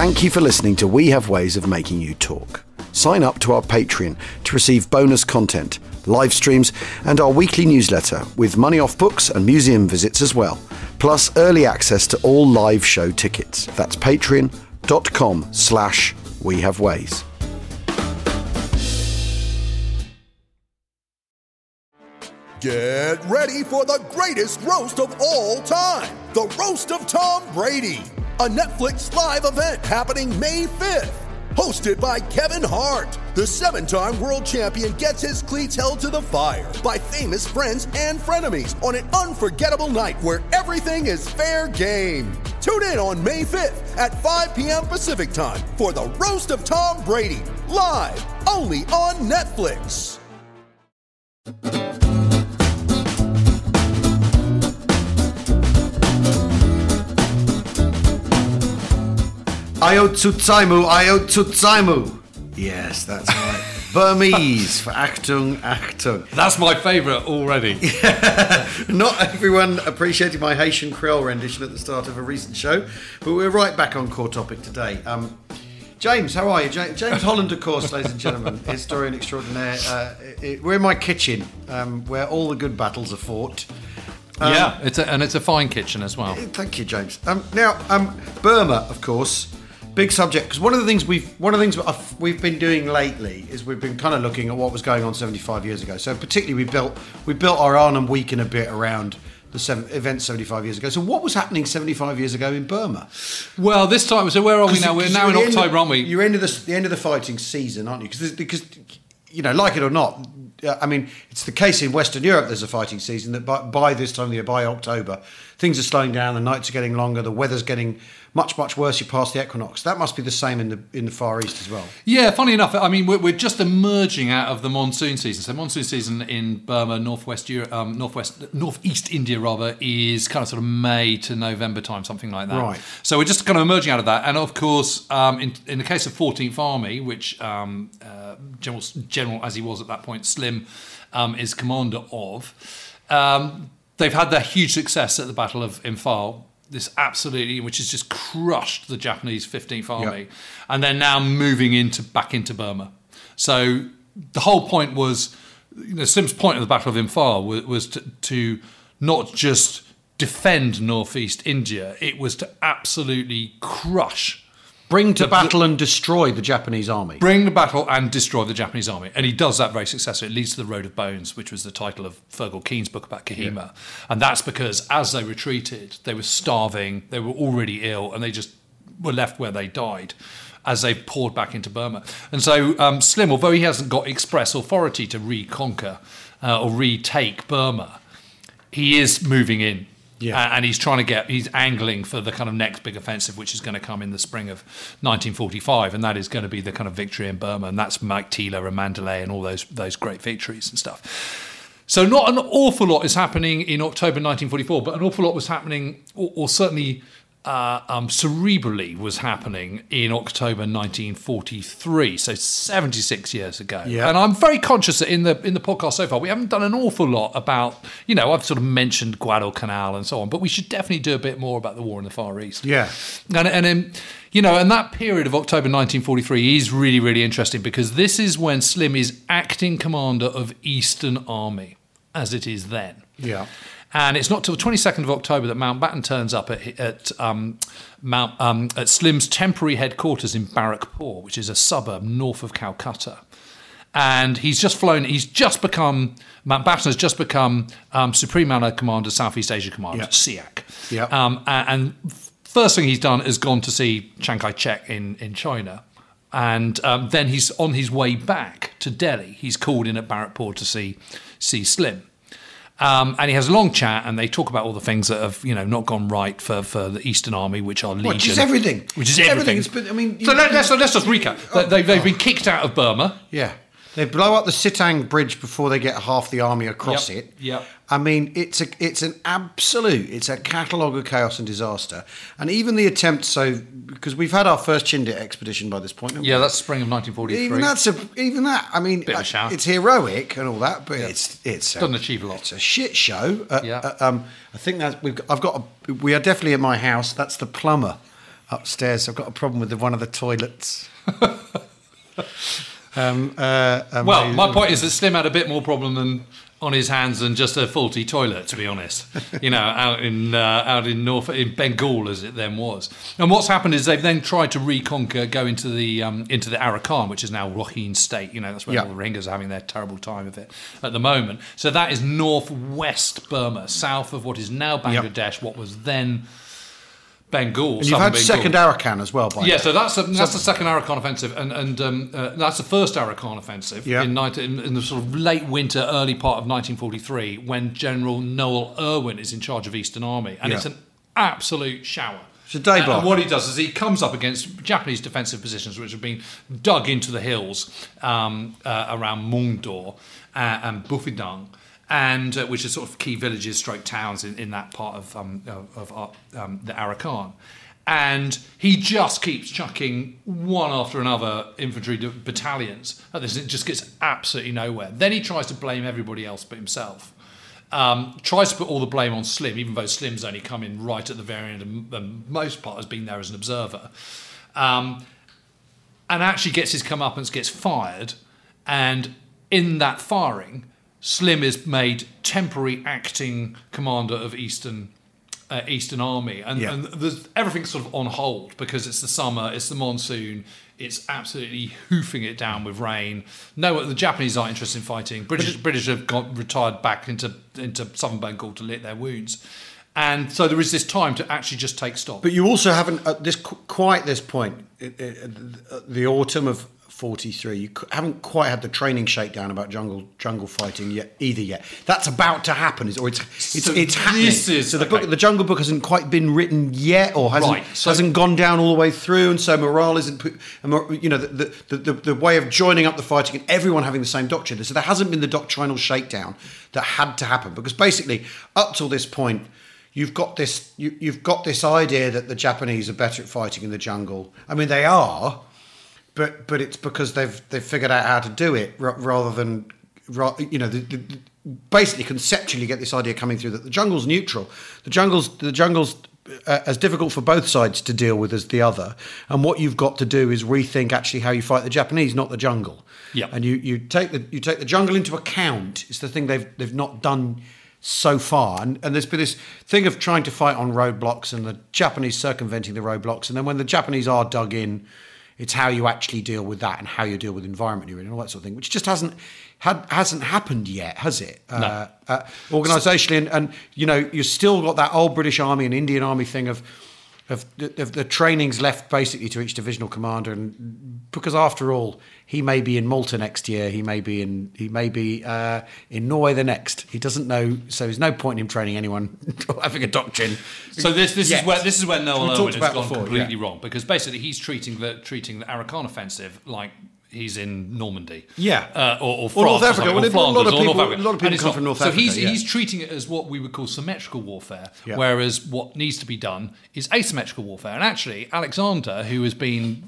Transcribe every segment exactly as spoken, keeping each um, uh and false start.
Thank you for listening to We Have Ways of Making You Talk. Sign up to our Patreon to receive bonus content, live streams, and our weekly newsletter with money off books and museum visits as well, plus early access to all live show tickets. That's patreon.com slash We Have Ways. Get ready for the greatest roast of all time, the Roast of Tom Brady, a Netflix live event happening May fifth. Hosted by Kevin Hart, the seven-time world champion gets his cleats held to the fire by famous friends and frenemies on an unforgettable night where everything is fair game. Tune in on May fifth at five p.m. Pacific time for the Roast of Tom Brady, live only on Netflix. Ayo Tsutsaimu, Ayo Tsutsaimu. Yes, that's right. Burmese for Achtung, Achtung. That's my favourite already. Not everyone appreciated my Haitian Creole rendition at the start of a recent show, but we're right back on core topic today. Um, James, how are you? James, James Holland, of course, ladies and gentlemen, historian extraordinaire. Uh, it, we're in my kitchen, um, where all the good battles are fought. Um, yeah, it's a, and it's a fine kitchen as well. Thank you, James. Um, now, um, Burma, of course. Big subject, because one of the things we've one of the things we've been doing lately is we've been kind of looking at what was going on seventy-five years ago. So particularly we built we built our Arnhem Week in a bit around the seven, event seventy-five years ago. So what was happening seventy-five years ago in Burma? Well, this time, so where are we now? We're now in October, aren't we? You're into the, the end of the fighting season, aren't you? Because because you know, like it or not, I mean, it's the case in Western Europe. There's a fighting season that by, by this time of the year, by October, things are slowing down. The nights are getting longer. The weather's getting much, much worse. You pass the equinox. That must be the same in the in the Far East as well. Yeah, funny enough, I mean, we're, we're just emerging out of the monsoon season. So monsoon season in Burma, northwest Europe, um, northwest, northeast India rather, is kind of sort of May to November time, something like that. Right. So we're just kind of emerging out of that. And of course, um, in, in the case of fourteenth Army, which um, uh, General, General, as he was at that point, Slim, um, is commander of, um, they've had their huge success at the Battle of Imphal. This absolutely, which has just crushed the Japanese fifteenth Army, yep. And they're now moving into back into Burma. So the whole point was, you know, Slim's point of the Battle of Imphal was, was to, to not just defend northeast India; it was to absolutely crush. Bring to the, battle the, and destroy the Japanese army. Bring the battle and destroy the Japanese army. And he does that very successfully. It leads to the Road of Bones, which was the title of Fergal Keen's book about Kohima. Yeah. And that's because as they retreated, they were starving, they were already ill, and they just were left where they died as they poured back into Burma. And so um, Slim, although he hasn't got express authority to reconquer uh, or retake Burma, he is moving in. Yeah. Uh, and he's trying to get, he's angling for the kind of next big offensive, which is going to come in the spring of nineteen forty-five. And that is going to be the kind of victory in Burma. And that's Mike Tila and Mandalay and all those those great victories and stuff. So not an awful lot is happening in October nineteen forty-four, but an awful lot was happening, or, or certainly uh, um, cerebrally was happening in October nineteen forty-three, so seventy-six years ago. Yeah. And I'm very conscious that in the in the podcast so far, we haven't done an awful lot about, you know, I've sort of mentioned Guadalcanal and so on, but we should definitely do a bit more about the war in the Far East. Yeah. And, and um, you know, and that period of October nineteen forty-three is really, really interesting because this is when Slim is acting commander of Eastern Army, as it is then. Yeah. And it's not till the twenty-second of October that Mountbatten turns up at at um, Mount um, at Slim's temporary headquarters in Barrackpore, which is a suburb north of Calcutta. And he's just flown. He's just become Mountbatten has just become um, Supreme Allied Commander, Southeast Asia Command, yeah. S E A C. Yeah. Um, and, and first thing he's done is gone to see Chiang Kai-shek in in China. And um, then he's on his way back to Delhi. He's called in at Barrackpore to see see Slim. Um, and he has a long chat, and they talk about all the things that have, you know, not gone right for, for the Eastern Army, which are Legion, which is everything, which is everything. everything. Been, I mean, so you, let, let's let's just recap. Oh, they, they've oh. been kicked out of Burma. Yeah, they blow up the Sitang Bridge before they get half the army across yep. it. Yeah, I mean, it's a it's an absolute, it's a catalogue of chaos and disaster, and even the attempt. So because we've had our first Chindit expedition by this point. Yeah, that's spring of nineteen forty-three. Even that's a, even that. I mean, Bit of a shout. It's heroic and all that, but yeah. it's it's doesn't a, achieve a lot. It's a shit show. Uh, yeah. Uh, um, I think that we've got, I've got. A, we are definitely at my house. That's the plumber. upstairs. I've got a problem with the, one of the toilets. um, uh, um, well, I, my point is that Slim had a bit more problem than on his hands than just a faulty toilet, to be honest. You know, out in uh, out in North in Bengal as it then was. And what's happened is they've then tried to reconquer, go into the um, into the Arakan, which is now Rakhine State. You know, that's where yeah. all the Rohingyas are having their terrible time of it at the moment. So that is northwest Burma, south of what is now Bangladesh, yep. what was then Bengal. And you've had Bengal. second Arakan as well, by yeah. now. So that's a, that's so, the second Arakan offensive, and and um, uh, that's the first Arakan offensive yeah. in, in, in the sort of late winter, early part of nineteen forty-three, when General Noel Irwin is in charge of Eastern Army, and yeah. it's an absolute shower. It's a day and, block. and what he does is he comes up against Japanese defensive positions which have been dug into the hills um, uh, around Mungdor uh, and Bufidang. And uh, which are sort of key villages, stroke towns in, in that part of um, of, of um, the Arakan, and he just keeps chucking one after another infantry battalions at this. It just gets absolutely nowhere. Then he tries to blame everybody else but himself. Um, tries to put all the blame on Slim, even though Slim's only come in right at the very end, and, and most part has been there as an observer, um, and actually gets his comeuppance, gets fired, and in that firing, Slim is made temporary acting commander of Eastern uh, Eastern Army, and, yeah. and there's, everything's sort of on hold because it's the summer, it's the monsoon, it's absolutely hoofing it down with rain. No, the Japanese aren't interested in fighting. British British have got retired back into into southern Bengal to lick their wounds, and so there is this time to actually just take stock. But you also haven't at this quite this point, it, it, the autumn of forty-three, you haven't quite had the training shakedown about jungle jungle fighting yet either yet. That's about to happen, is or it's it's so it's happening. This is, so the okay. book, the Jungle Book, hasn't quite been written yet, or hasn't right. so, hasn't gone down all the way through, and so morale isn't put. You know, the the, the the way of joining up the fighting and everyone having the same doctrine. So there hasn't been the doctrinal shakedown that had to happen, because basically up till this point, you've got this you, you've got this idea that the Japanese are better at fighting in the jungle. I mean, they are. But but it's because they've they've figured out how to do it rather than, you know, the, the, basically conceptually get this idea coming through that the jungle's neutral. The jungle's the jungle's uh, as difficult for both sides to deal with as the other. And what you've got to do is rethink actually how you fight the Japanese, not the jungle. Yeah. And you, you take the you take the jungle into account. It's the thing they've they've not done so far, and, and there's been this thing of trying to fight on roadblocks and the Japanese circumventing the roadblocks, and then when the Japanese are dug in, it's how you actually deal with that and how you deal with the environment you're in and all that sort of thing, which just hasn't had, hasn't happened yet, has it? No. Uh, uh, organisationally, and, and you know, you've still got that old British Army and Indian Army thing of of the, of the trainings left basically to each divisional commander, and because after all, he may be in Malta next year, he may be in he may be uh, in Norway the next. He doesn't know, so there's no point in him training anyone or having a doctrine. So this this Yes. is where this is where Noel We Irwin talked has about gone before, completely yeah. wrong, because basically he's treating the treating the Arakan offensive like he's in Normandy, Yeah. uh, or, or France, Or North or, Africa. something, Well, or a Flanders, lot of or people- North Africa. a lot of people And it's come not. from North so Africa, he's yeah. he's treating it as what we would call symmetrical warfare, Yeah. whereas what needs to be done is asymmetrical warfare. And actually, Alexander, who has been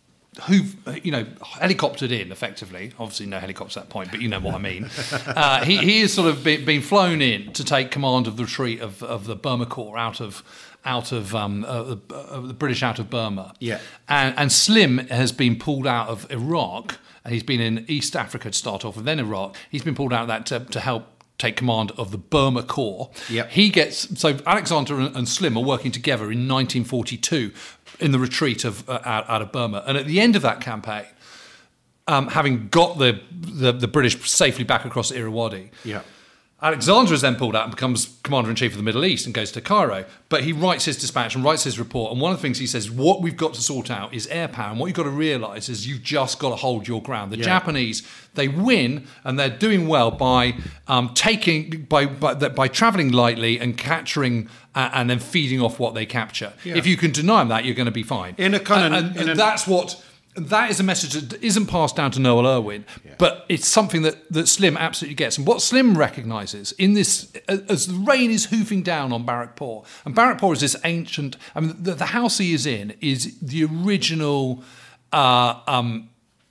who you know helicoptered in effectively, obviously no helicopters at that point, but you know what I mean. uh, he he has sort of been, been flown in to take command of the retreat of, of the Burma Corps out of out of um, uh, the, uh, the British out of Burma. Yeah. and and Slim has been pulled out of Iraq, and he's been in East Africa to start off with, then Iraq. He's been pulled out of that to, to help take command of the Burma Corps. Yep. He gets so Alexander and, and Slim are working together in nineteen forty-two in the retreat of uh, out, out of Burma, and at the end of that campaign, um, having got the, the the British safely back across the Irrawaddy, Yeah. Alexander is then pulled out and becomes Commander-in-Chief of the Middle East and goes to Cairo. But he writes his dispatch and writes his report. And one of the things he says, what we've got to sort out is air power. And what you've got to realise is you've just got to hold your ground. The Yeah. Japanese, they win, and they're doing well by um, taking, by by, by travelling lightly and capturing uh, and then feeding off what they capture. Yeah. If you can deny them that, you're going to be fine. In a kind of- and, and, in and a- that's what... That is a message that isn't passed down to Noel Irwin, Yeah. but it's something that, that Slim absolutely gets. And what Slim recognises in this, as the rain is hoofing down on Barrackpore, and Barrackpore is this ancient, I mean, the, the house he is in is the original uh, um,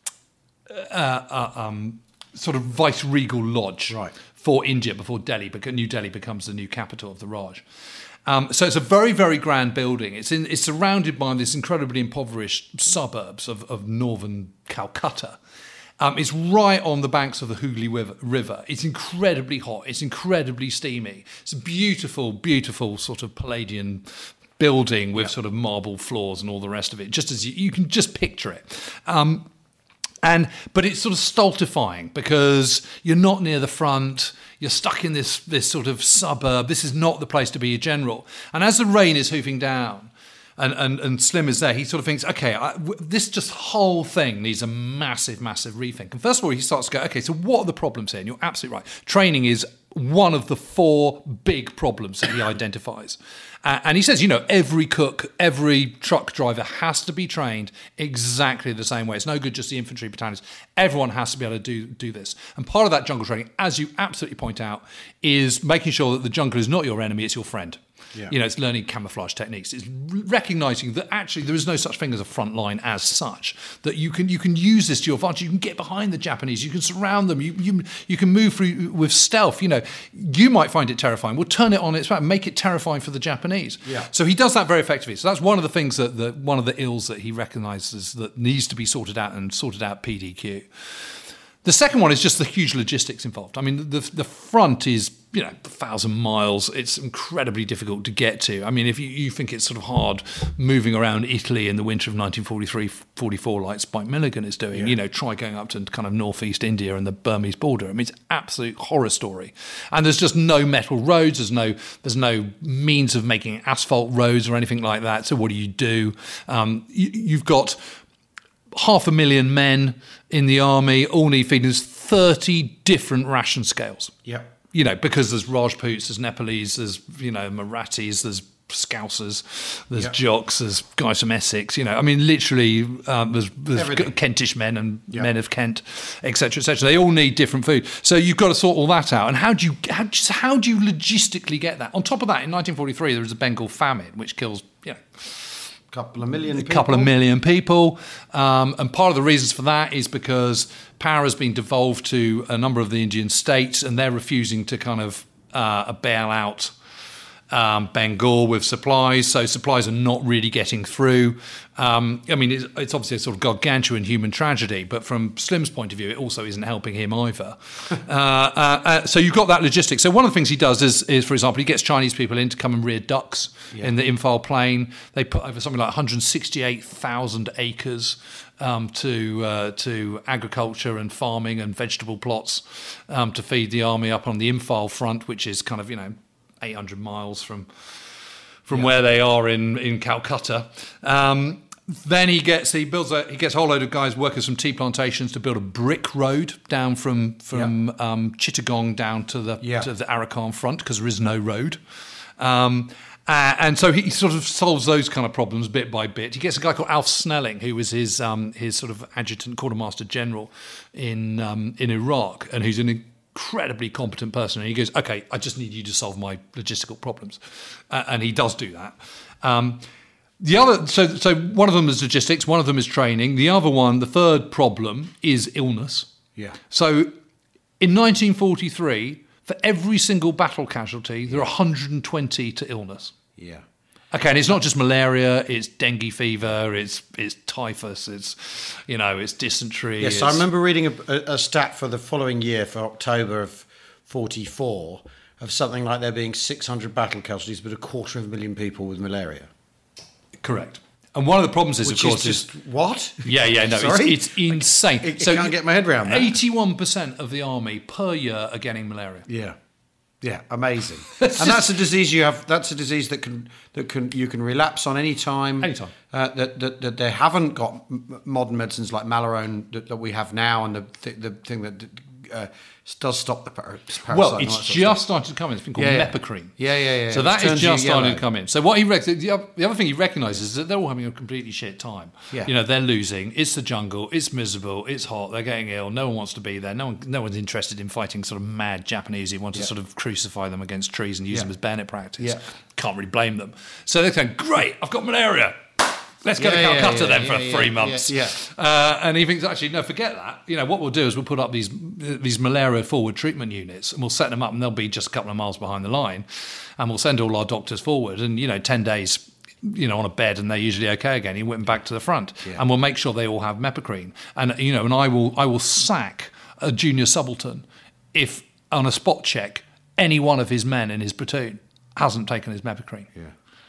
uh, uh, um, sort of vice-regal lodge Right. for India before Delhi, because New Delhi becomes the new capital of the Raj. Um, so it's a very, very grand building. It's in, it's surrounded by this incredibly impoverished suburbs of, of northern Calcutta. Um, it's right on the banks of the Hooghly River. It's incredibly hot. It's incredibly steamy. It's a beautiful, beautiful sort of Palladian building with yeah. sort of marble floors and all the rest of it. Just as you, you can just picture it. Um, and but it's sort of stultifying because you're not near the front. You're stuck in this this sort of suburb. This is not the place to be a general. And as the rain is hoofing down, And, and and Slim is there, he sort of thinks, okay, I, w- this just whole thing needs a massive, massive rethink. And first of all, he starts to go, okay, so what are the problems here? And you're absolutely right. Training is one of the four big problems that he identifies. Uh, and he says, you know, every cook, every truck driver has to be trained exactly the same way. It's no good just the infantry battalions. Everyone has to be able to do, do this. And part of that jungle training, as you absolutely point out, is making sure that the jungle is not your enemy, it's your friend. Yeah. You know, it's learning camouflage techniques. It's recognizing that actually there is no such thing as a front line as such. That you can you can use this to your advantage. You can get behind the Japanese. You can surround them. You you you can move through with stealth. You know, you might find it terrifying. We'll turn it on its back, make it terrifying for the Japanese. Yeah. So he does that very effectively. So that's one of the things that the one of the ills that he recognizes that needs to be sorted out and sorted out P D Q. The second one is just the huge logistics involved. I mean, the the front is, you know, a thousand miles. It's incredibly difficult to get to. I mean, if you, you think it's sort of hard moving around Italy in the winter of nineteen forty-three forty-four like Spike Milligan is doing, yeah. you know, try going up to kind of northeast India and the Burmese border. I mean, it's an absolute horror story. And there's just no metal roads. There's no there's no means of making asphalt roads or anything like that. So what do you do? Um, you, you've got half a million men in the army, all need feeding. There's thirty different ration scales. Yeah. You know, because there's Rajputs, there's Nepalese, there's, you know, Marathis, there's Scousers, there's yep. Jocks, there's guys from Essex, you know. I mean, literally, um, there's, there's Kentish men and yep. men of Kent, et cetera, et cetera. They all need different food. So you've got to sort all that out. And how do you how, just how do you logistically get that? On top of that, in nineteen forty-three, there was a Bengal famine, which kills, you know, couple of million a people. couple of million people. Um, and part of the reasons for that is because power has been devolved to a number of the Indian states and they're refusing to kind of uh, bail out um, Bengal with supplies. So supplies are not really getting through. Um, I mean, it's, it's obviously a sort of gargantuan human tragedy, but from Slim's point of view, it also isn't helping him either. uh, uh, uh, so you've got that logistics. So one of the things he does is, is, for example, he gets Chinese people in to come and rear ducks yeah. in the Imphal plain. They put over something like one hundred sixty-eight thousand acres um, to uh, to agriculture and farming and vegetable plots um, to feed the army up on the Imphal front, which is kind of, you know, eight hundred miles from from yeah. where they are in in Calcutta. Um, then he gets he builds a he gets a whole load of guys, workers from tea plantations, to build a brick road down from from yeah. um, Chittagong down to the yeah. to the Arakan front, because there is no road. Um, uh, and so he sort of solves those kind of problems bit by bit. He gets a guy called Alf Snelling, who was his um, his sort of adjutant quartermaster general in um, in Iraq, and who's an incredibly competent person. And he goes, okay, I just need you to solve my logistical problems. Uh, and he does do that. Um, the other, so so one of them is logistics, one of them is training. The other one, the third problem, is illness. Yeah. So in nineteen forty-three, for every single battle casualty, there are one hundred twenty to illness. Yeah. Okay, and it's not just malaria, it's dengue fever, it's it's typhus, it's, you know, it's dysentery. Yes, it's... I remember reading a, a, a stat for the following year, for October of forty-four, of something like there being six hundred battle casualties, but a quarter of a million people with malaria. Correct. And one of the problems is, Which of course, is just, is, what? Yeah, yeah, no, Sorry? it's, it's insane. I, I, so I can't get my head around that. eighty-one percent of the army per year are getting malaria. Yeah. Yeah, amazing. And that's a disease you have. That's a disease that can that can you can relapse on any time. Any time. Uh, that, that that they haven't got m- modern medicines like Malarone that, that we have now, and the th- the thing that uh, does stop the par- parasite. Well, it's just started to come in. It's been called yeah, yeah. Mepicrine. Yeah, yeah, yeah. So that is just starting to come in. So what he rec- the other thing he recognises is that they're all having a completely shit time. Yeah. You know, they're losing. It's the jungle. It's miserable. It's hot. They're getting ill. No one wants to be there. No one, no one's interested in fighting sort of mad Japanese who want to yeah. sort of crucify them against trees and use yeah. them as bayonet practice. Yeah. Can't really blame them. So they're saying, great, I've got malaria. Let's go Yeah, to yeah, Calcutta yeah, then yeah, for yeah, three yeah, months. yeah. Uh, and he thinks, actually, no, forget that. You know, what we'll do is we'll put up these these malaria forward treatment units, and we'll set them up, and they'll be just a couple of miles behind the line, and we'll send all our doctors forward, and, you know, ten days, you know, on a bed, and they're usually okay again. He went back to the front, Yeah. and we'll make sure they all have Mepicrine. And, you know, and I will I will sack a junior subaltern if, on a spot check, any one of his men in his platoon hasn't taken his Mepicrine. Yeah.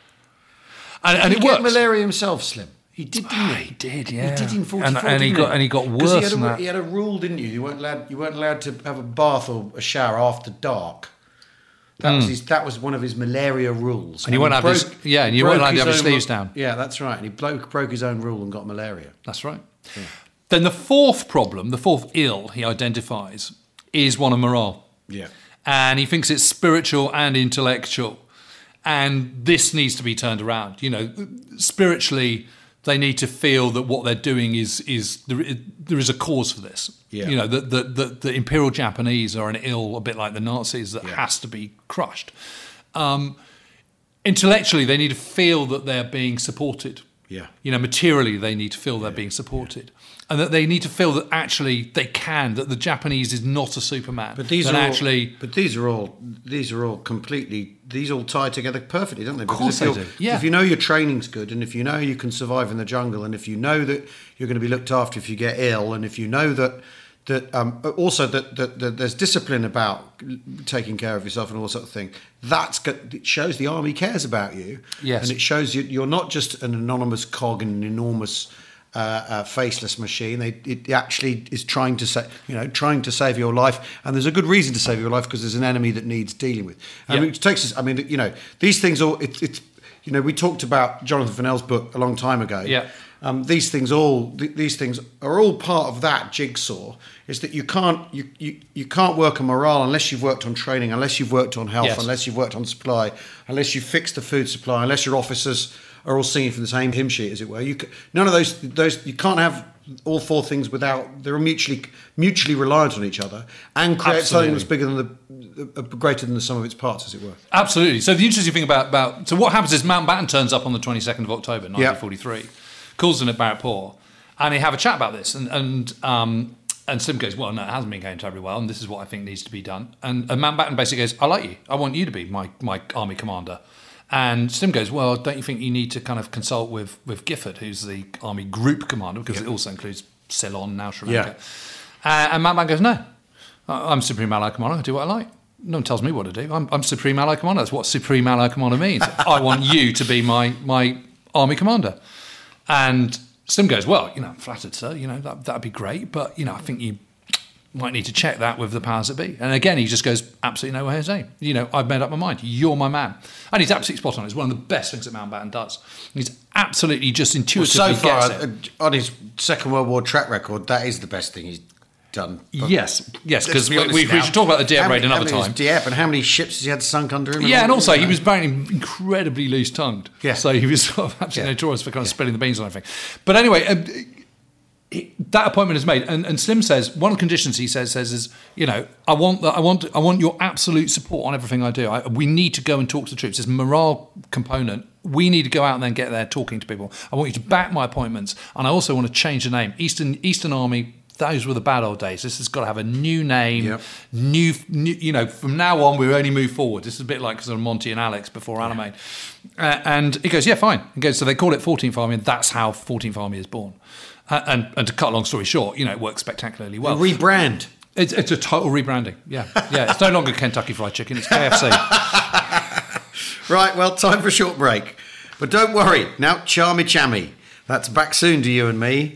And, and Did it he works. get malaria himself, Slim? He did, didn't Ah, he? he did, yeah. He did in forty-four, and, and he didn't got and he got 'Cause worse he had, than a, that. he had a rule, didn't you? You weren't allowed. You weren't allowed to have a bath or a shower after dark. That was his, that was one of his malaria rules. Hmm. And you won't he have his- broke- yeah, and you broke weren't allowed to his have his own sleeves ru- down. Yeah, that's right. And he broke, broke his own rule and got malaria. That's right. Then the fourth problem, the fourth ill he identifies, is one of morale. Yeah. And he thinks it's spiritual and intellectual. And this needs to be turned around. You know, spiritually, they need to feel that what they're doing is is there, there is a cause for this. Yeah. You know, that the, the, the Imperial Japanese are an ill, a bit like the Nazis, that Yeah. has to be crushed. Um, intellectually, they need to feel that they're being supported. Yeah. You know, materially, they need to feel they're being supported. And that they need to feel that actually they can, that the Japanese is not a Superman. But these that are all, actually... But these are all. These are all completely. These all tie together perfectly, don't they? Because course if they you're- do, yeah. If you know your training's good, and if you know you can survive in the jungle, and if you know that you're going to be looked after if you get ill, and if you know that that um, also that, that, that there's discipline about taking care of yourself and all that sort of thing, that's got, it shows the army cares about you. Yes. And it shows you you're not just an anonymous cog in an enormous. Uh, uh, faceless machine. They, it actually is trying to say, you know, trying to save your life, and there's a good reason to save your life because there's an enemy that needs dealing with. I Yeah. mean, it takes us. I mean, you know, these things all. It's, it's, you know, we talked about Jonathan Fennell's book a long time ago. Yeah. Um, these things all. Th- these things are all part of that jigsaw. Is that you can't you, you you can't work on morale unless you've worked on training, unless you've worked on health, Yes. unless you've worked on supply, unless you've fixed the food supply, unless your officers are all singing from the same hymn sheet, as it were. You c- none of those those you can't have all four things without they're mutually mutually reliant on each other and create something that's bigger than the, the greater than the sum of its parts, as it were. Absolutely. So the interesting thing about, about so what happens is Mountbatten turns up on the twenty-second of October, nineteen forty-three, calls in at Barrackpore, and they have a chat about this. And and um, and Slim goes, well, no, it hasn't been going terribly well, and this is what I think needs to be done. And, and Mountbatten basically goes, I like you. I want you to be my my army commander. And Slim goes, well, don't you think you need to kind of consult with, with Gifford, who's the army group commander, because it also includes Ceylon, now Sri Lanka. Uh, and Mountbatten goes, no, I- I'm Supreme Allied Commander, I do what I like. No one tells me what to do. I'm, I'm Supreme Allied Commander. That's what Supreme Allied Commander means. I want you to be my my army commander. And Slim goes, well, you know, I'm flattered, sir. You know, that, that'd be great. But, you know, I think you might need to check that with the powers that be. And again, he just goes, absolutely no way, Jose. You know, I've made up my mind. You're my man. And he's absolutely spot on. It's one of the best things that Mountbatten does. He's absolutely just Well, intuitively so far, gets it. uh, on his Second World War track record, that is the best thing he's done. But Yes, yes, let's because be we, honest we, we now. should talk about the Dieppe How raid many- another how many was time. Dieppe, and how many ships has he had sunk under him? Yeah, and all, also you he know? was very incredibly loose-tongued. Yeah. So he was sort of absolutely Yeah. notorious for kind of spilling the beans on everything. But anyway, um, he- that appointment is made, and, and Slim says one of the conditions he says says is, you know, I want that, I want, I want your absolute support on everything I do. I, we need to go and talk to the troops. There's a morale component. We need to go out and then get there talking to people. I want you to back my appointments, and I also want to change the name. Eastern Eastern Army. Those were the bad old days. This has got to have a new name, Yep. new, new, you know, from now on, we only move forward. This is a bit like sort of Monty and Alex before Alamein. Uh, and he goes, yeah, fine. He goes, so they call it fourteenth Army, and that's how fourteenth Army is born. Uh, and, and to cut a long story short, you know, it works spectacularly well. rebrand. It's, it's a total rebranding. Yeah. Yeah. It's no longer Kentucky Fried Chicken, it's K F C. Right, well, time for a short break. But don't worry, now Charmy Chammy. That's back soon to you and me.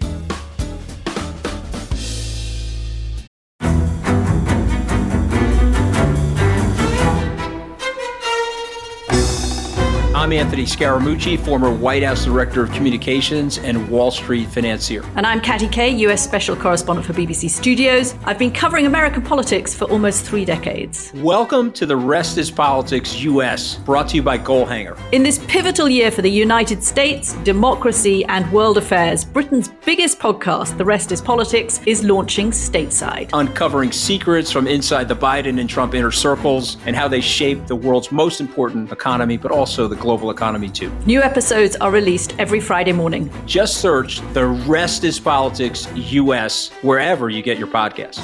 I'm Anthony Scaramucci, former White House Director of Communications and Wall Street financier. And I'm Katty Kay, U S Special Correspondent for B B C Studios. I've been covering American politics for almost three decades. Welcome to The Rest is Politics U S, brought to you by Goalhanger. In this pivotal year for the United States, democracy, and world affairs, Britain's biggest podcast, The Rest is Politics, is launching stateside. Uncovering secrets from inside the Biden and Trump inner circles and how they shape the world's most important economy, but also the global travel economy too. New episodes are released every Friday morning. Just search The Rest is Politics U S wherever you get your podcasts.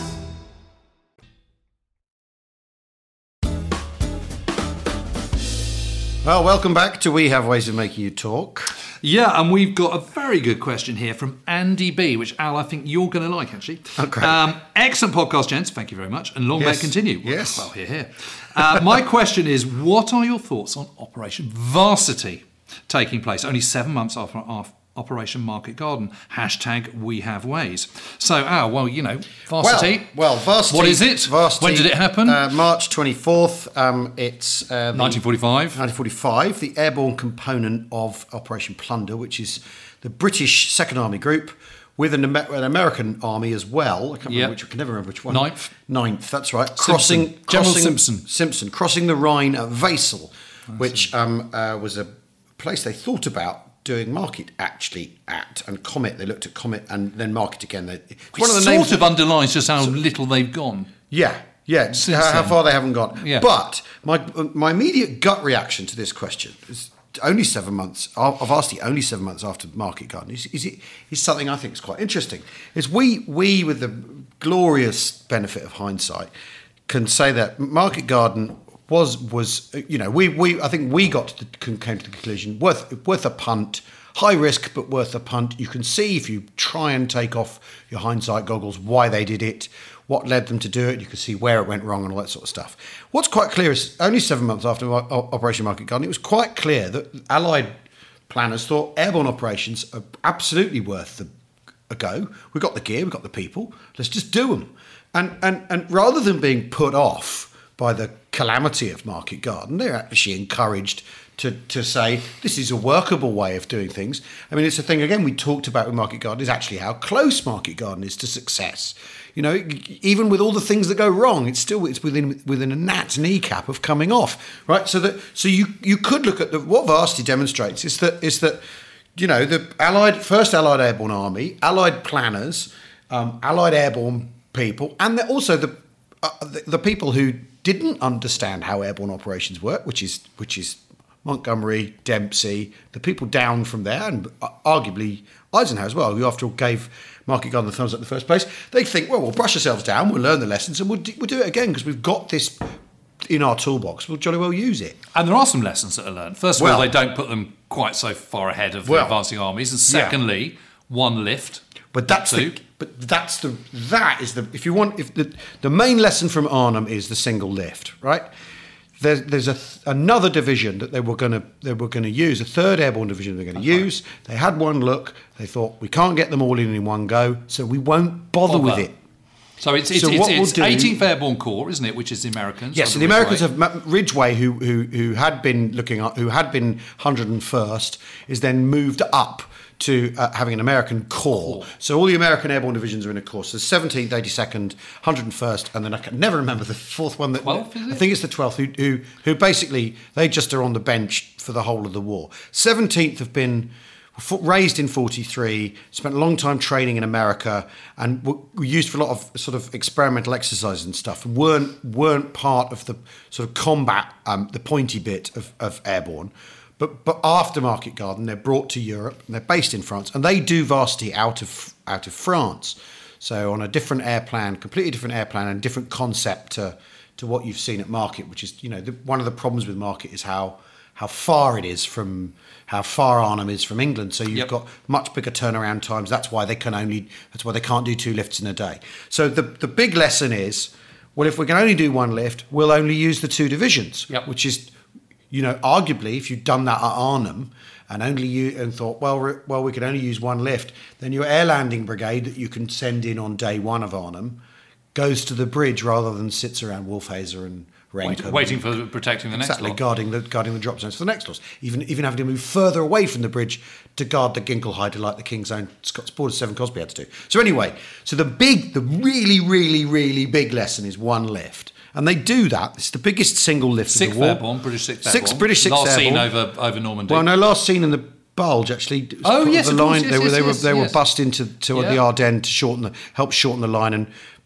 Well, welcome back to We Have Ways of Making You Talk. Yeah, and we've got a very good question here from Andy B, which, Al, I think you're going to like, actually. Okay. Um, excellent podcast, gents. Thank you very much. And long may Yes. it continue. Yes. Well, here, here. Uh, my question is, what are your thoughts on Operation Varsity taking place only seven months after, after Operation Market Garden? Hashtag We Have Ways. So, Al, well, you know, Varsity. Well, well, Varsity. What is it? Varsity, When did it happen? Uh, March twenty-fourth. Um, it's uh, the- nineteen forty-five. nineteen forty-five, the airborne component of Operation Plunder, which is the British Second Army Group with an, Amer- an American army as well. I can't remember Yep. which. I can never remember which one. Ninth. Ninth. That's right. Simpson. Crossing General crossing, Simpson. Simpson crossing the Rhine at Wesel, which um, uh, was a place they thought about doing Market actually at, and Comet. They looked at Comet and then Market again. They, it's Which sort of underlines just how little they've gone. Yeah, yeah. Since How, how then. far they haven't gone. Yeah. But my my immediate gut reaction to this question is only seven months. I've asked it only seven months after Market Garden. Is, is it is something I think is quite interesting. Is we we with the glorious benefit of hindsight can say that Market Garden was was you know we we I think we got to the, came to the conclusion worth worth a punt. High risk, but worth a punt. You can see if you try and take off your hindsight goggles why they did it, what led them to do it. You can see where it went wrong and all that sort of stuff. What's quite clear is only seven months after Operation Market Garden, it was quite clear that Allied planners thought airborne operations are absolutely worth the, a go. We've got the gear, we've got the people, let's just do them. And, and, and rather than being put off by the calamity of Market Garden, they're actually encouraged to, to say this is a workable way of doing things. I mean, it's a thing, again, we talked about with Market Garden, is actually how close Market Garden is to success. You know, even with all the things that go wrong, it's still it's within within a gnat's kneecap of coming off, right? So that so you you could look at the, what Varsity demonstrates is that is that you know the Allied first Allied Airborne Army, Allied planners, um, Allied airborne people, and also the, uh, the the people who didn't understand how airborne operations work, which is which is Montgomery, Dempsey, the people down from there, and arguably Eisenhower as well, who after all gave Market Garden the thumbs up in the first place. They think, well, we'll brush ourselves down, we'll learn the lessons, and we'll do, we'll do it again because we've got this in our toolbox. We'll jolly well use it. And there are some lessons that are learned. First of Well- all, they don't put them quite so far ahead of Well, the advancing armies. And secondly, one lift. But that's two. the but that's the that is the if you want if the the main lesson from Arnhem is the single lift, right? There's there's a th- another division that they were going to they were going to use, a third airborne division they're going to use. Right. They had one look. They thought we can't get them all in in one go, so we won't bother, bother. with it. So it's it's, so it's, what it's we'll do, eighteenth Airborne Corps, isn't it? Which is the Americans. Yes, so the Americans have Ridgway, who who who had been looking up, who had been one hundred first, is then moved up to uh, having an American corps. So all the American airborne divisions are in a corps. So seventeenth, eighty-second, one hundred first, and then I can never remember the fourth one. That twelfth, is it? I think it's the twelfth, who, who who basically, they just are on the bench for the whole of the war. seventeenth have been raised in forty-three, spent a long time training in America, and were used for a lot of sort of experimental exercises and stuff, and weren't weren't part of the sort of combat, um, the pointy bit of, of airborne. But but after Market Garden, they're brought to Europe, and they're based in France, and they do Varsity out of out of France. So on a different air plan, completely different air plan, and different concept to to what you've seen at Market, which is, you know, the, one of the problems with Market is how how far it is from how far Arnhem is from England. So you've Yep. got much bigger turnaround times. That's why they can only that's why they can't do two lifts in a day. So the the big lesson is, well, if we can only do one lift, we'll only use the two divisions, Yep. which is, you know, arguably, if you'd done that at Arnhem and only you and thought, well, re- well, we could only use one lift, then your air landing brigade that you can send in on day one of Arnhem goes to the bridge rather than sits around Wolfhazer and Renkum. Wait, waiting for protecting the next Exactly, lot. guarding the guarding the drop zones for the next loss. Even even having to move further away from the bridge to guard the Ginkelheide, like the King's Own Scots Border Seven Cosby had to do. So anyway, so the big, the really, really, really big lesson is one lift. And they do that. It's the biggest single lift Sixth of the war. Airborne, British Sixth Airborne. Sixth British Sixth Last Airborne. seen over, over Normandy. Well, no, last seen in the Bulge actually. It was Oh, part yes, the of course, line. yes, they were yes, they were yes, they yes. were bussed into to Yeah. the Ardennes to shorten the help shorten the line and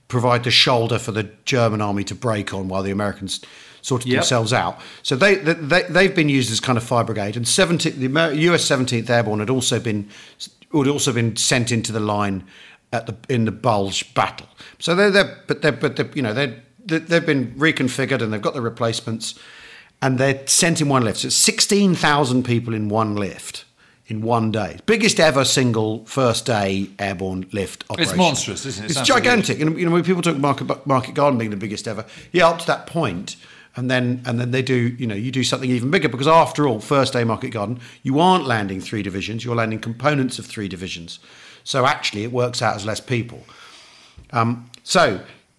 provide the shoulder for the German army to break on while the Americans sorted Yep. themselves out. So they, they they've been used as kind of fire brigade, and seventeenth, the Amer- U S seventeenth Airborne had also been had also been sent into the line at the in the Bulge battle. So they're they're but they're but they're, you know they they've been reconfigured and they've got the replacements, and they're sent in one lift. So it's sixteen thousand people in one lift in one day, biggest ever single first day airborne lift operation. It's monstrous, isn't it? It's, It's gigantic. And you know when people talk Market Market Garden being the biggest ever, yeah, up to that point. And then, and then they do, you know, you do something even bigger because after all, first day Market Garden, you aren't landing three divisions, you're landing components of three divisions. So actually, it works out as less people. Um, so,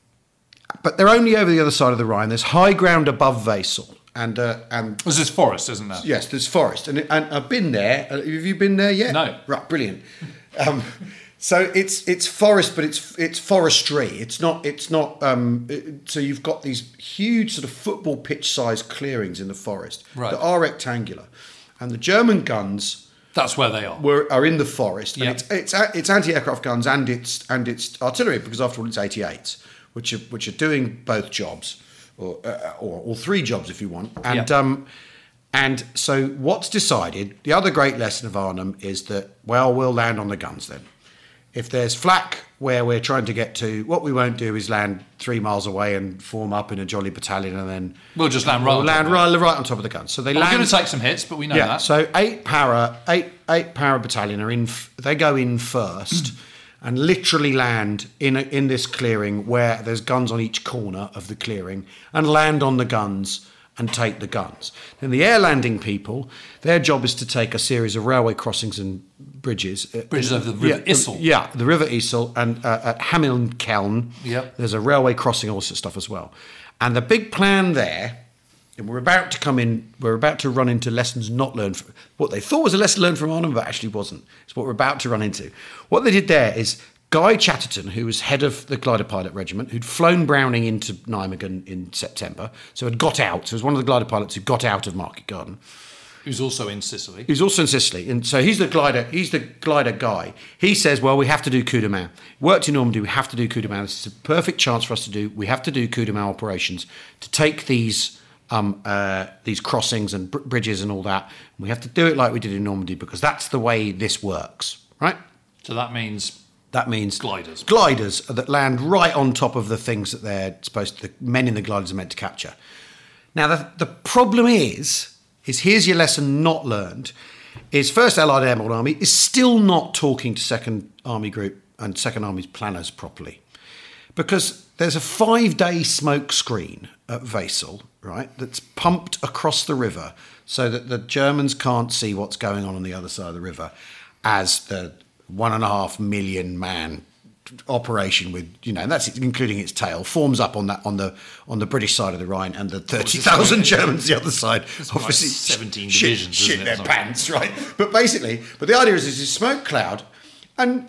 but they're only over the other side of the Rhine. There's high ground above Wesel, and uh, and There's this forest, isn't there? yes, there's forest, and and I've been there. Uh, Have you been there yet? No. Right, brilliant. Um, So it's it's forest, but it's it's forestry. It's not it's not. Um, it- so you've got these huge sort of football pitch sized clearings in the forest Right. that are rectangular, and the German guns That's where they are. were are in the forest. Yeah. And it's it's a- it's anti aircraft guns and it's and it's artillery because after all it's eighty-eights, which are which are doing both jobs or uh, or all three jobs if you want. And Yeah. um, and so what's decided? The other great lesson of Arnhem is that well we'll land on the guns then. If there's flak where we're trying to get to, what we won't do is land three miles away and form up in a jolly battalion and then... We'll just land right we'll on top land of it. right, right on top of the guns. So they Well, land... we're going to take some hits, but we know yeah, that. so eight para, eight, eight para battalion are in, f- they go in first and literally land in, a, in this clearing where there's guns on each corner of the clearing and land on the guns and take the guns. Then the air landing people, their job is to take a series of railway crossings and bridges. Bridges over the River yeah, Issel. Yeah, the River Issel and uh, at Hamilkeln. Yep. There's a railway crossing, all sorts of stuff as well. And the big plan there, and we're about to come in, we're about to run into lessons not learned from, what they thought was a lesson learned from Arnhem, but actually wasn't. It's what we're about to run into. What they did there is Guy Chatterton, who was head of the glider pilot regiment, who'd flown Browning into Nijmegen in September, so had got out. So he was one of the glider pilots who got out of Market Garden. Who's also in Sicily. He's also in Sicily, and so he's the glider. He's the glider guy. He says, "Well, we have to do coup de main. Worked in Normandy. We have to do coup de main. This is a perfect chance for us to do. We have to do coup de main operations to take these um, uh, these crossings and br- bridges and all that. And we have to do it like we did in Normandy because that's the way this works, right? So that means That means Gliders. Gliders that land right on top of the things that they're supposed to. The men in the gliders are meant to capture. Now the the problem is. is here's your lesson not learned, is First Allied Airborne Army is still not talking to Second Army Group and Second Army's planners properly. Because there's a five-day smoke screen at Wesel, right, that's pumped across the river so that the Germans can't see what's going on on the other side of the river as the one and a half million man operation with, you know, and that's including its tail, forms up on that on the on the British side of the Rhine, and the thirty thousand Germans the other side. Obviously, like seventeen shit, divisions, shit isn't it, their something? pants, right? But basically, but the idea is there's this smoke cloud, and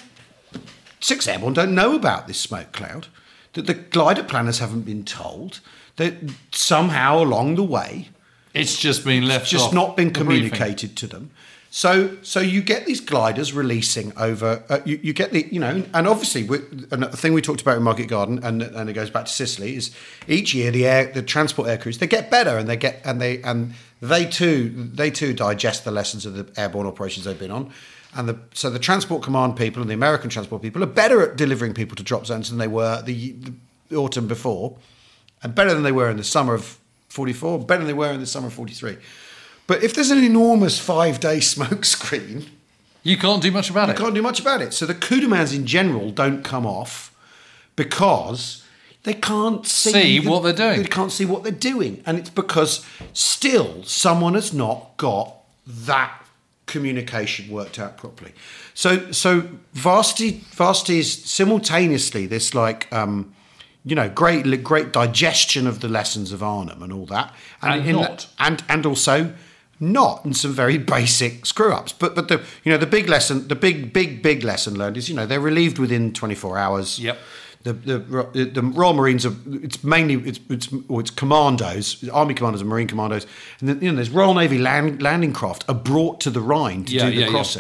Sixth Airborne don't know about this smoke cloud. That the glider planners haven't been told. That somehow along the way, it's just been left it's just off not been the briefing. communicated to them. So, so you get these gliders releasing over. Uh, you, you get the, you know, and obviously, we, and a thing we talked about in Market Garden, and and it goes back to Sicily, is each year the air, the transport air crews, they get better, and they get, and they, and they too, they too digest the lessons of the airborne operations they've been on, and the so the transport command people and the American transport people are better at delivering people to drop zones than they were the, the autumn before, and better than they were in the summer of forty-four, better than they were in the summer of forty-three. But if there's an enormous five-day smoke screen, You can't do much about you it. can't do much about it. So the coup de mains in general don't come off because they can't see, See the- what they're doing. They can't see what they're doing. And it's because still someone has not got that communication worked out properly. So so Varsity, Varsity is simultaneously this like... Um, you know, great, great digestion of the lessons of Arnhem and all that, And in not. that- and and also not, and some very basic screw ups. But but the you know the big lesson, the big big big lesson learned is you know they're relieved within twenty-four hours. Yep. The the the Royal Marines are it's mainly it's it's or it's commandos, Army commandos and Marine commandos, and then, you know there's Royal Navy land, landing craft are brought to the Rhine to Yeah, do the yeah, yeah. crossing.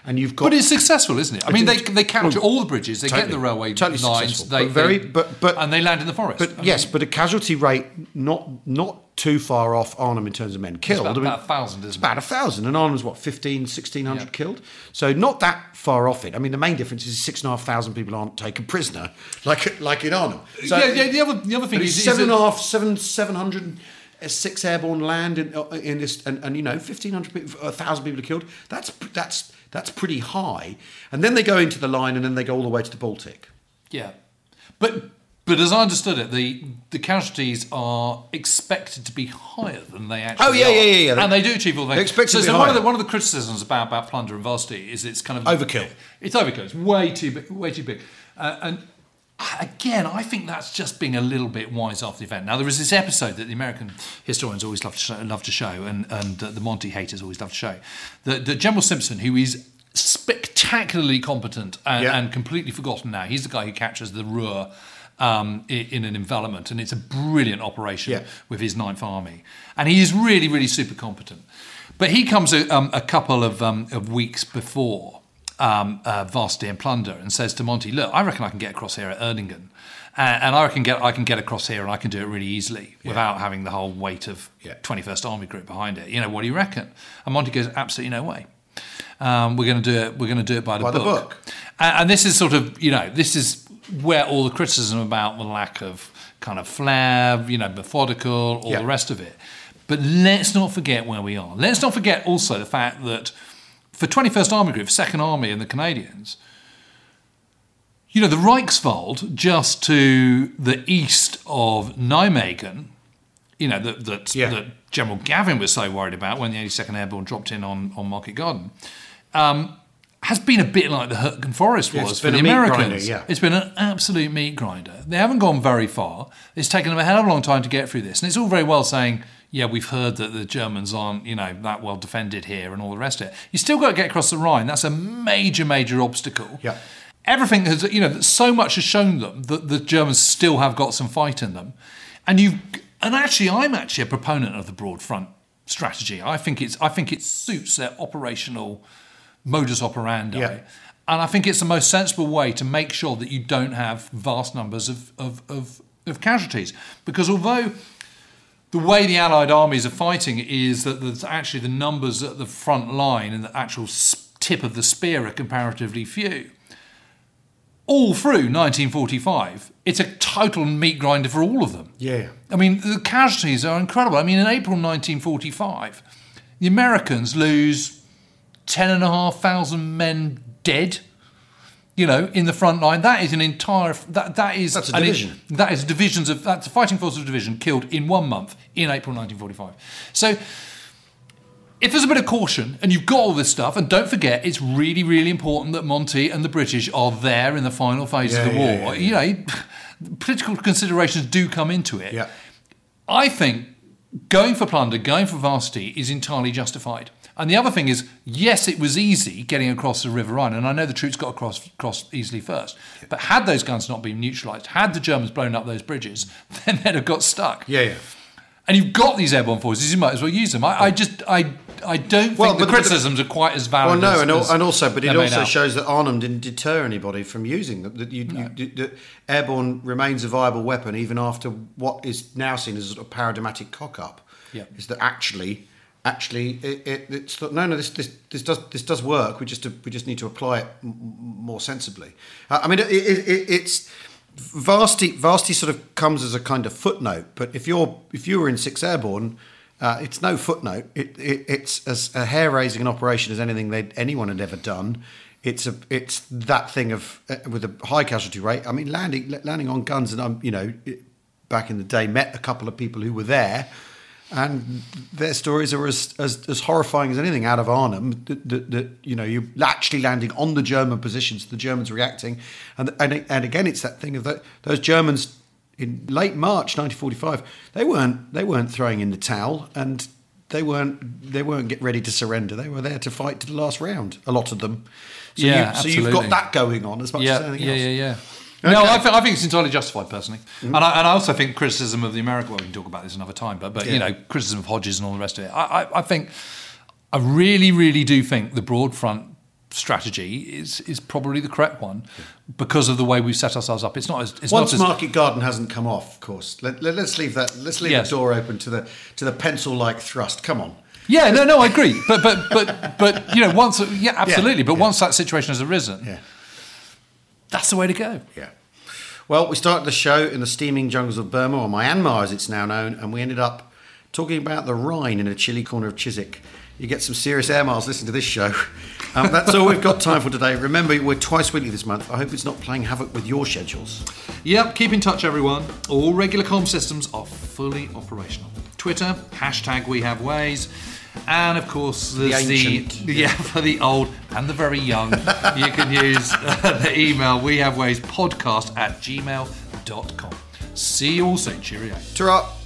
and you've got. But it's successful, isn't it? I mean, they they capture well, all the bridges, they totally, get the railway totally lines, successful, they but very, they, but, but and they land in the forest. But I yes, mean, but a casualty rate not not too far off Arnhem in terms of men killed. about, I mean, about a thousand, isn't it's it? about a thousand, and Arnhem's what fifteen, sixteen hundred Yeah. killed. So not that far off it. I mean, the main difference is six and a half thousand people aren't taken prisoner, like like in Arnhem. So yeah, yeah. The other the other thing but is, it's is seven and that- a half, seven seven hundred. Six airborne land in, in this, and, and you know, fifteen hundred, people, a thousand people are killed. That's that's that's pretty high. And then they go into the line, and then they go all the way to the Baltic. Yeah, but but as I understood it, the the casualties are expected to be higher than they actually Oh, yeah, are. yeah, yeah, yeah. and they do achieve all the They're expected so, to be so one of higher. the one of the criticisms about, about plunder and varsity is it's kind of Overkill. It's overkill. It's way too big, way too big, uh, and. Again, I think that's just being a little bit wise after the event. Now, there was this episode that the American historians always love to show, love to show and, and uh, the Monty haters always love to show, that, that General Simpson, who is spectacularly competent and, Yeah. and completely forgotten now, he's the guy who captures the Ruhr um, in, in an envelopment, and it's a brilliant operation Yeah. with his Ninth Army. And he is really, really super competent. But he comes a, um, a couple of, um, of weeks before Um, uh, Varsity and Plunder, and says to Monty, "Look, I reckon I can get across here at Erdingen, uh, and I reckon get I can get across here, and I can do it really easily Yeah. without having the whole weight of Yeah. twenty-first Army Group behind it. You know, what do you reckon?" And Monty goes, "Absolutely no way. Um, we're going to do it. We're going to do it by the By the book." book. And, and this is sort of, you know, this is where all the criticism about the lack of kind of flair, you know, methodical, all Yeah. the rest of it. But let's not forget where we are. Let's not forget also the fact that for twenty-first Army Group, Second Army and the Canadians, you know, the Reichswald just to the east of Nijmegen, you know, that that, Yeah. that General Gavin was so worried about when the eighty-second Airborne dropped in on, on Market Garden, um, has been a bit like the Hurtgen Forest Yeah, was it's for been the a meat Americans. grinder, yeah. It's been an absolute meat grinder. They haven't gone very far. It's taken them a hell of a long time to get through this. And it's all very well saying, yeah, we've heard that the Germans aren't, you know, that well defended here and all the rest of it. You still got to get across the Rhine. That's a major, major obstacle. Yeah. Everything has, you know, so much has shown them that the Germans still have got some fight in them. And you, and actually, I'm actually a proponent of the broad front strategy. I think it's, I think it suits their operational modus operandi. Yeah. And I think it's the most sensible way to make sure that you don't have vast numbers of, of, of, of casualties. Because although the way the Allied armies are fighting is that there's actually the numbers at the front line and the actual tip of the spear are comparatively few, all through nineteen forty-five, it's a total meat grinder for all of them. Yeah. I mean, the casualties are incredible. I mean, in April nineteen forty-five, the Americans lose ten and a half thousand men dead, you know, in the front line. That is an entire, that, that is... That's a and it- division. that is divisions of, that's a fighting force of division killed in one month in April nineteen forty-five. So if there's a bit of caution and you've got all this stuff, and don't forget, it's really, really important that Monty and the British are there in the final phase Yeah, of the yeah, war. yeah, You know, political considerations do come into it. Yeah. I think going for plunder, going for varsity is entirely justified. And the other thing is, yes, it was easy getting across the River Rhine, and I know the troops got across, across easily first. But had those guns not been neutralised, had the Germans blown up those bridges, then they'd have got stuck. Yeah, yeah. And you've got these airborne forces, you might as well use them. I, I just, I, I don't Well, think the but- but- criticisms are quite as valid. Well, no, as, and, al- as and also, but they're it made also out. shows that Arnhem didn't deter anybody from using them. That, you, you, you, that airborne remains a viable weapon even after what is now seen as a sort of paradigmatic cock-up. Yeah. Is that actually, actually, it, it, it's no, no. This, this, this does, this does work. We just, we just need to apply it m- more sensibly. Uh, I mean, it, it, it, it's. Varsity, Varsity sort of comes as a kind of footnote, but if you're if you were in Sixth Airborne, uh, it's no footnote. It, it, it's as a hair-raising an operation as anything they anyone had ever done. It's a it's that thing of uh, with a high casualty rate. I mean, landing landing on guns, and um, you know, it, back in the day, met a couple of people who were there, and their stories are as as, as horrifying as anything out of Arnhem. That, that, that you know, you're actually landing on the German positions, the Germans reacting, and and and again, it's that thing of that those Germans in late March nineteen forty-five, they weren't they weren't throwing in the towel, and they weren't they weren't get ready to surrender. They were there to fight to the last round. A lot of them. So Yeah, you, so you've absolutely. got that going on as much yeah, as anything yeah, else. yeah, yeah. Okay. No, I, th- I think it's entirely justified, personally, mm-hmm. and, I, and I also think criticism of the American. Well, we can talk about this another time, but but Yeah. you know, criticism of Hodges and all the rest of it. I, I, I think, I really, really do think the broad front strategy is is probably the correct one because of the way we've set ourselves up. It's not as it's Once not as, Market Garden hasn't come off, of course. Let, let, let's leave that. Let's leave Yes. the door open to the to the pencil-like thrust. Come on. Yeah, no, no, I agree. But but but but you know, once yeah, absolutely. Yeah, but yeah. once that situation has arisen, Yeah. that's the way to go. Yeah. Well, we started the show in the steaming jungles of Burma, or Myanmar as it's now known, and we ended up talking about the Rhine in a chilly corner of Chiswick. You get some serious air miles listening to this show. Um, that's all we've got time for today. Remember, we're twice weekly this month. I hope it's not playing havoc with your schedules. Yep, keep in touch, everyone. All regular comm systems are fully operational. Twitter, hashtag We Have Ways, and of course there's The the, ancient. yeah for the old and the very young. You can use uh, the email We Have Ways podcast at gmail dot com. See you all soon. Cheerio. Ta-ra!